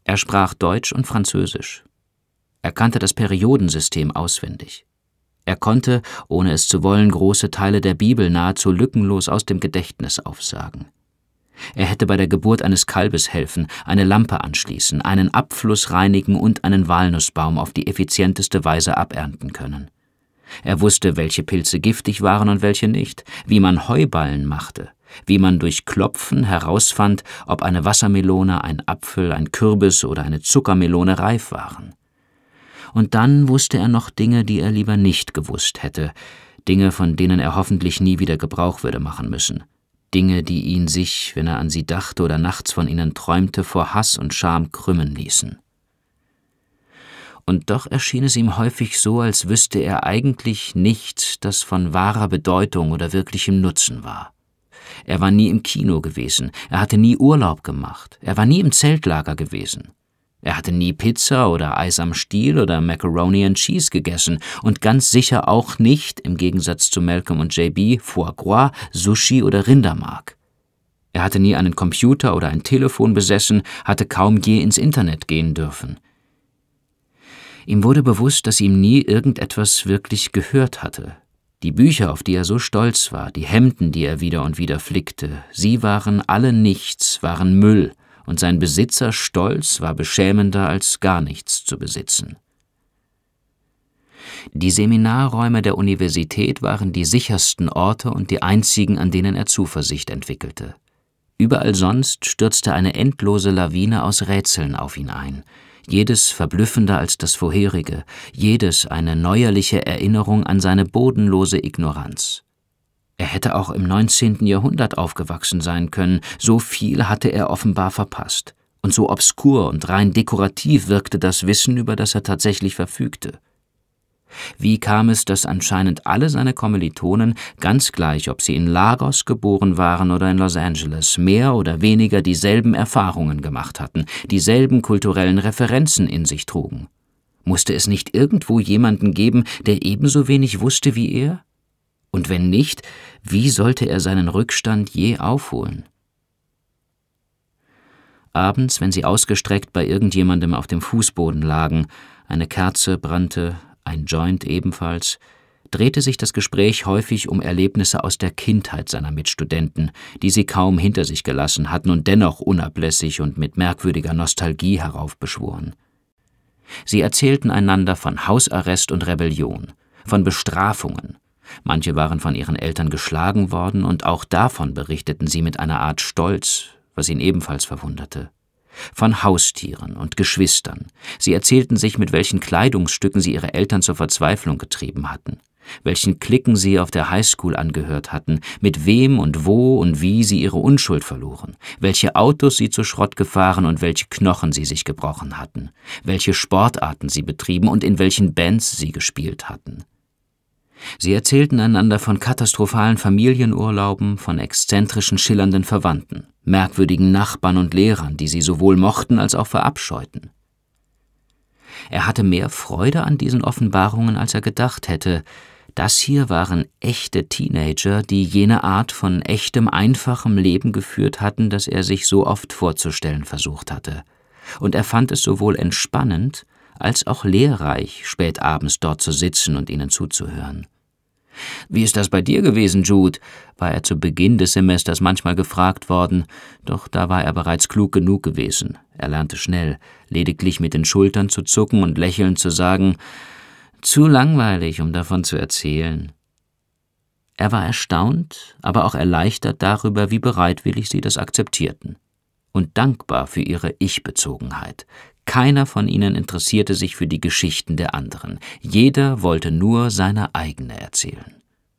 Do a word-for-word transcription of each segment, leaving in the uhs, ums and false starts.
Er sprach Deutsch und Französisch. Er kannte das Periodensystem auswendig. Er konnte, ohne es zu wollen, große Teile der Bibel nahezu lückenlos aus dem Gedächtnis aufsagen. Er hätte bei der Geburt eines Kalbes helfen, eine Lampe anschließen, einen Abfluss reinigen und einen Walnussbaum auf die effizienteste Weise abernten können. Er wusste, welche Pilze giftig waren und welche nicht, wie man Heuballen machte, wie man durch Klopfen herausfand, ob eine Wassermelone, ein Apfel, ein Kürbis oder eine Zuckermelone reif waren. Und dann wusste er noch Dinge, die er lieber nicht gewusst hätte, Dinge, von denen er hoffentlich nie wieder Gebrauch würde machen müssen, Dinge, die ihn sich, wenn er an sie dachte oder nachts von ihnen träumte, vor Hass und Scham krümmen ließen. Und doch erschien es ihm häufig so, als wüsste er eigentlich nichts, das von wahrer Bedeutung oder wirklichem Nutzen war. Er war nie im Kino gewesen, er hatte nie Urlaub gemacht, er war nie im Zeltlager gewesen. Er hatte nie Pizza oder Eis am Stiel oder Macaroni and Cheese gegessen und ganz sicher auch nicht, im Gegensatz zu Malcolm und J B, Foie Gras, Sushi oder Rindermark. Er hatte nie einen Computer oder ein Telefon besessen, hatte kaum je ins Internet gehen dürfen. Ihm wurde bewusst, dass ihm nie irgendetwas wirklich gehört hatte. Die Bücher, auf die er so stolz war, die Hemden, die er wieder und wieder flickte, sie waren alle nichts, waren Müll, und sein Besitzerstolz war beschämender als gar nichts zu besitzen. Die Seminarräume der Universität waren die sichersten Orte und die einzigen, an denen er Zuversicht entwickelte. Überall sonst stürzte eine endlose Lawine aus Rätseln auf ihn ein, jedes verblüffender als das vorherige, jedes eine neuerliche Erinnerung an seine bodenlose Ignoranz. Er hätte auch im neunzehnten Jahrhundert aufgewachsen sein können, so viel hatte er offenbar verpasst. Und so obskur und rein dekorativ wirkte das Wissen, über das er tatsächlich verfügte. Wie kam es, dass anscheinend alle seine Kommilitonen, ganz gleich, ob sie in Lagos geboren waren oder in Los Angeles, mehr oder weniger dieselben Erfahrungen gemacht hatten, dieselben kulturellen Referenzen in sich trugen? Musste es nicht irgendwo jemanden geben, der ebenso wenig wusste wie er? Und wenn nicht, wie sollte er seinen Rückstand je aufholen? Abends, wenn sie ausgestreckt bei irgendjemandem auf dem Fußboden lagen, eine Kerze brannte, ein Joint ebenfalls, drehte sich das Gespräch häufig um Erlebnisse aus der Kindheit seiner Mitstudenten, die sie kaum hinter sich gelassen hatten und dennoch unablässig und mit merkwürdiger Nostalgie heraufbeschworen. Sie erzählten einander von Hausarrest und Rebellion, von Bestrafungen. Manche waren von ihren Eltern geschlagen worden, und auch davon berichteten sie mit einer Art Stolz, was ihn ebenfalls verwunderte. Von Haustieren und Geschwistern. Sie erzählten sich, mit welchen Kleidungsstücken sie ihre Eltern zur Verzweiflung getrieben hatten, welchen Cliquen sie auf der Highschool angehört hatten, mit wem und wo und wie sie ihre Unschuld verloren, welche Autos sie zu Schrott gefahren und welche Knochen sie sich gebrochen hatten, welche Sportarten sie betrieben und in welchen Bands sie gespielt hatten. Sie erzählten einander von katastrophalen Familienurlauben, von exzentrischen, schillernden Verwandten, merkwürdigen Nachbarn und Lehrern, die sie sowohl mochten als auch verabscheuten. Er hatte mehr Freude an diesen Offenbarungen, als er gedacht hätte. Das hier waren echte Teenager, die jene Art von echtem, einfachem Leben geführt hatten, das er sich so oft vorzustellen versucht hatte. Und er fand es sowohl entspannend als auch lehrreich, spät abends dort zu sitzen und ihnen zuzuhören. »Wie ist das bei dir gewesen, Jude?« war er zu Beginn des Semesters manchmal gefragt worden, doch da war er bereits klug genug gewesen. Er lernte schnell, lediglich mit den Schultern zu zucken und lächelnd zu sagen, »Zu langweilig, um davon zu erzählen.« Er war erstaunt, aber auch erleichtert darüber, wie bereitwillig sie das akzeptierten. Und dankbar für ihre Ich-Bezogenheit. Keiner von ihnen interessierte sich für die Geschichten der anderen. Jeder wollte nur seine eigene erzählen.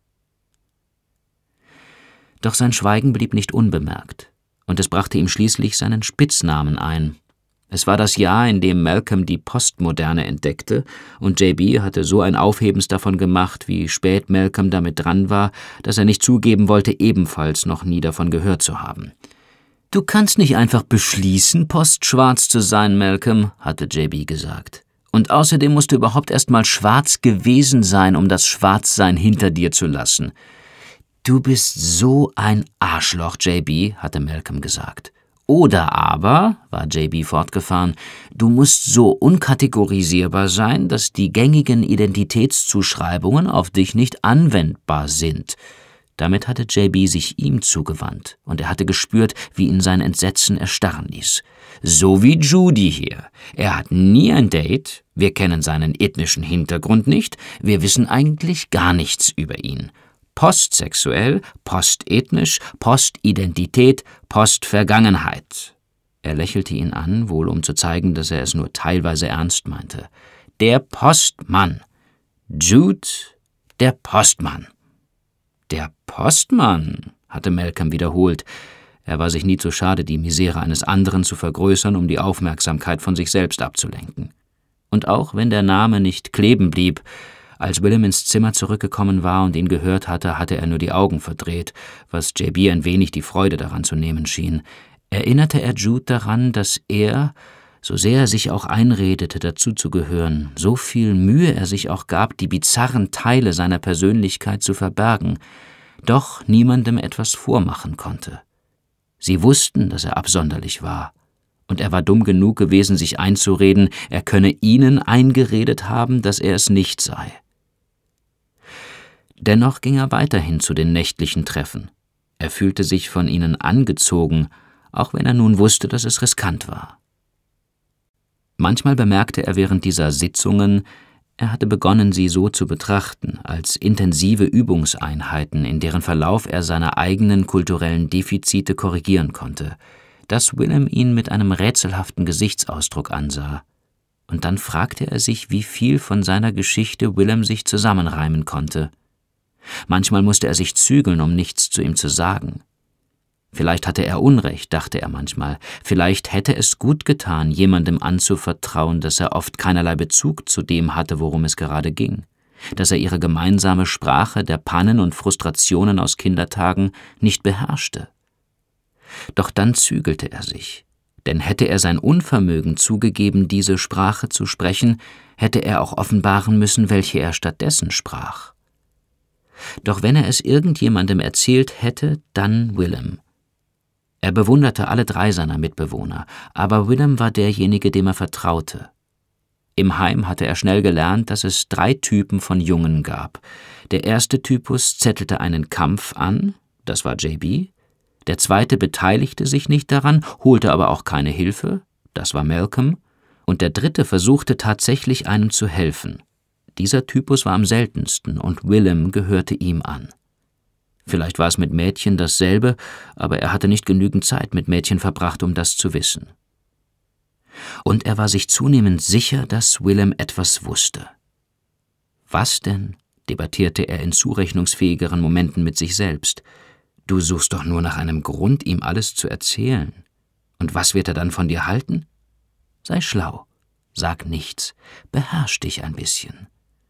Doch sein Schweigen blieb nicht unbemerkt, und es brachte ihm schließlich seinen Spitznamen ein. Es war das Jahr, in dem Malcolm die Postmoderne entdeckte, und J B hatte so ein Aufhebens davon gemacht, wie spät Malcolm damit dran war, dass er nicht zugeben wollte, ebenfalls noch nie davon gehört zu haben. »Du kannst nicht einfach beschließen, postschwarz zu sein, Malcolm«, hatte J B gesagt. »Und außerdem musst du überhaupt erst mal schwarz gewesen sein, um das Schwarzsein hinter dir zu lassen.« »Du bist so ein Arschloch, J B«, hatte Malcolm gesagt. Oder aber, war J B fortgefahren, du musst so unkategorisierbar sein, dass die gängigen Identitätszuschreibungen auf dich nicht anwendbar sind. Damit hatte J B sich ihm zugewandt, und er hatte gespürt, wie ihn sein Entsetzen erstarren ließ. So wie Judy hier. Er hat nie ein Date, wir kennen seinen ethnischen Hintergrund nicht, wir wissen eigentlich gar nichts über ihn. Postsexuell, postethnisch, Postidentität, Postvergangenheit. Er lächelte ihn an, wohl um zu zeigen, dass er es nur teilweise ernst meinte. Der Postmann. Jude, der Postmann. Der Postmann, hatte Malcolm wiederholt. Er war sich nie zu schade, die Misere eines anderen zu vergrößern, um die Aufmerksamkeit von sich selbst abzulenken. Und auch wenn der Name nicht kleben blieb, als Willem ins Zimmer zurückgekommen war und ihn gehört hatte, hatte er nur die Augen verdreht, was J B ein wenig die Freude daran zu nehmen schien. Erinnerte er Jude daran, dass er, so sehr er sich auch einredete, dazuzugehören, so viel Mühe er sich auch gab, die bizarren Teile seiner Persönlichkeit zu verbergen, doch niemandem etwas vormachen konnte. Sie wussten, dass er absonderlich war, und er war dumm genug gewesen, sich einzureden, er könne ihnen eingeredet haben, dass er es nicht sei. Dennoch ging er weiterhin zu den nächtlichen Treffen. Er fühlte sich von ihnen angezogen, auch wenn er nun wusste, dass es riskant war. Manchmal bemerkte er während dieser Sitzungen, er hatte begonnen, sie so zu betrachten, als intensive Übungseinheiten, in deren Verlauf er seine eigenen kulturellen Defizite korrigieren konnte, dass Willem ihn mit einem rätselhaften Gesichtsausdruck ansah. Und dann fragte er sich, wie viel von seiner Geschichte Willem sich zusammenreimen konnte. Manchmal musste er sich zügeln, um nichts zu ihm zu sagen. Vielleicht hatte er Unrecht, dachte er manchmal. Vielleicht hätte es gut getan, jemandem anzuvertrauen, dass er oft keinerlei Bezug zu dem hatte, worum es gerade ging, dass er ihre gemeinsame Sprache der Pannen und Frustrationen aus Kindertagen nicht beherrschte. Doch dann zügelte er sich, denn hätte er sein Unvermögen zugegeben, diese Sprache zu sprechen, hätte er auch offenbaren müssen, welche er stattdessen sprach. Doch wenn er es irgendjemandem erzählt hätte, dann Willem. Er bewunderte alle drei seiner Mitbewohner, aber Willem war derjenige, dem er vertraute. Im Heim hatte er schnell gelernt, dass es drei Typen von Jungen gab. Der erste Typus zettelte einen Kampf an, das war J B. Der zweite beteiligte sich nicht daran, holte aber auch keine Hilfe, das war Malcolm. Und der dritte versuchte tatsächlich einem zu helfen. Dieser Typus war am seltensten und Willem gehörte ihm an. Vielleicht war es mit Mädchen dasselbe, aber er hatte nicht genügend Zeit mit Mädchen verbracht, um das zu wissen. Und er war sich zunehmend sicher, dass Willem etwas wusste. Was denn? Debattierte er in zurechnungsfähigeren Momenten mit sich selbst. Du suchst doch nur nach einem Grund, ihm alles zu erzählen. Und was wird er dann von dir halten? Sei schlau, sag nichts, beherrsch dich ein bisschen.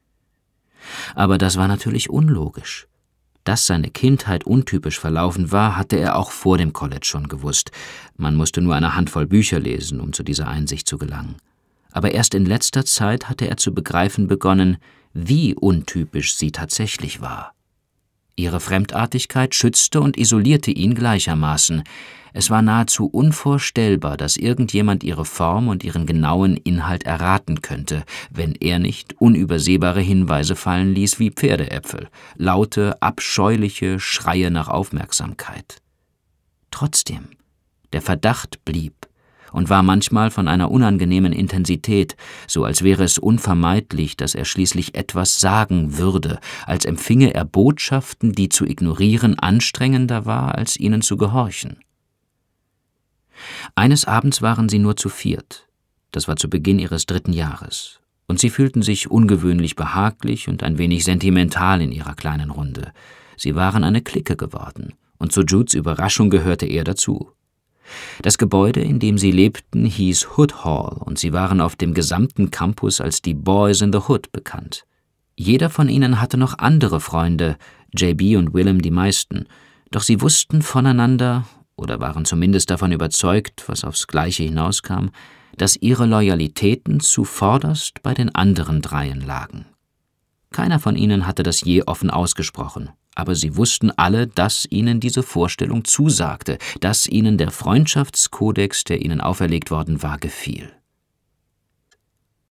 Aber das war natürlich unlogisch. Dass seine Kindheit untypisch verlaufen war, hatte er auch vor dem College schon gewusst. Man musste nur eine Handvoll Bücher lesen, um zu dieser Einsicht zu gelangen. Aber erst in letzter Zeit hatte er zu begreifen begonnen, wie untypisch sie tatsächlich war. Ihre Fremdartigkeit schützte und isolierte ihn gleichermaßen. Es war nahezu unvorstellbar, dass irgendjemand ihre Form und ihren genauen Inhalt erraten könnte, wenn er nicht unübersehbare Hinweise fallen ließ wie Pferdeäpfel, laute, abscheuliche Schreie nach Aufmerksamkeit. Trotzdem, der Verdacht blieb und war manchmal von einer unangenehmen Intensität, so als wäre es unvermeidlich, dass er schließlich etwas sagen würde, als empfinge er Botschaften, die zu ignorieren anstrengender war, als ihnen zu gehorchen. Eines Abends waren sie nur zu viert, das war zu Beginn ihres dritten Jahres, und sie fühlten sich ungewöhnlich behaglich und ein wenig sentimental in ihrer kleinen Runde. Sie waren eine Clique geworden, und zu Judes Überraschung gehörte er dazu. Das Gebäude, in dem sie lebten, hieß Hood Hall, und sie waren auf dem gesamten Campus als die Boys in the Hood bekannt. Jeder von ihnen hatte noch andere Freunde, J B und Willem die meisten, doch sie wussten voneinander, oder waren zumindest davon überzeugt, was aufs Gleiche hinauskam, dass ihre Loyalitäten zuvorderst bei den anderen Dreien lagen. Keiner von ihnen hatte das je offen ausgesprochen, aber sie wussten alle, dass ihnen diese Vorstellung zusagte, dass ihnen der Freundschaftskodex, der ihnen auferlegt worden war, gefiel.